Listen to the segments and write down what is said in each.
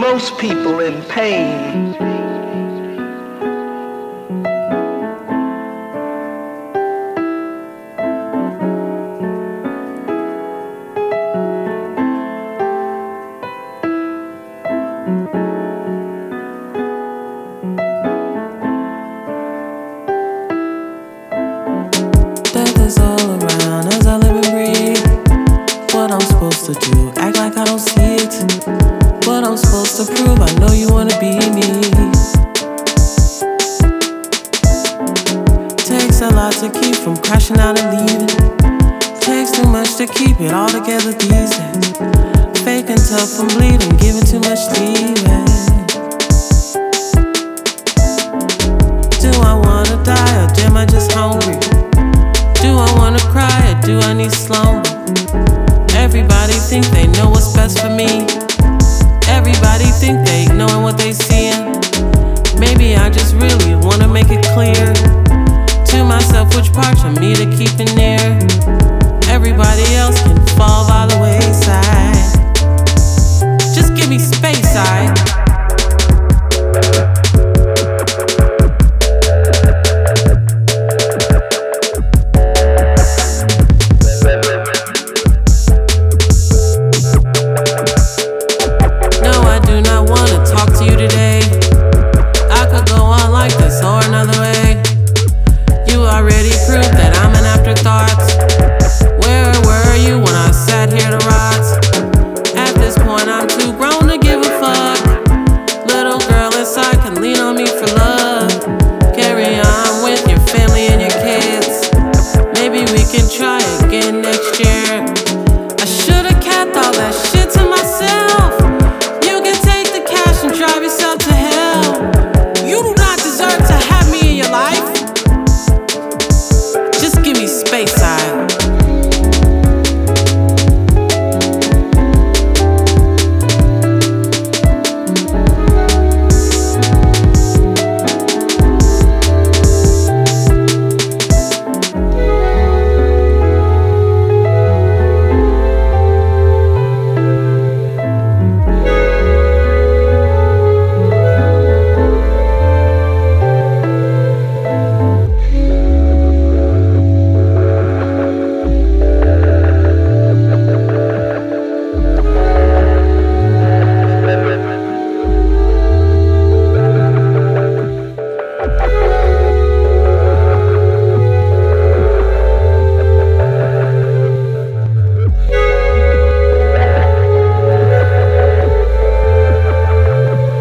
most people in pain. Death is all around as I live and breathe. What I'm supposed to do, act like I don't see it. What I'm supposed to prove, I know you wanna be me. Takes a lot to keep from crashing out and leaving. Takes too much to keep it all together these days. Faking tough from bleeding, giving too much leeway. Do I wanna die or am I just hungry? Do I wanna cry or do I need slumber? Everybody think they know what's best for me. Everybody think they knowing what they seeing. Maybe I just really wanna make it clear to myself which parts of me to keep it near. Everybody else can fall by the wayside. Just give me space,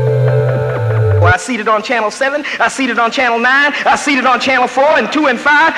I seen it on Channel 7, I seen it on Channel 9, I seen it on Channel 4 and 2 and 5.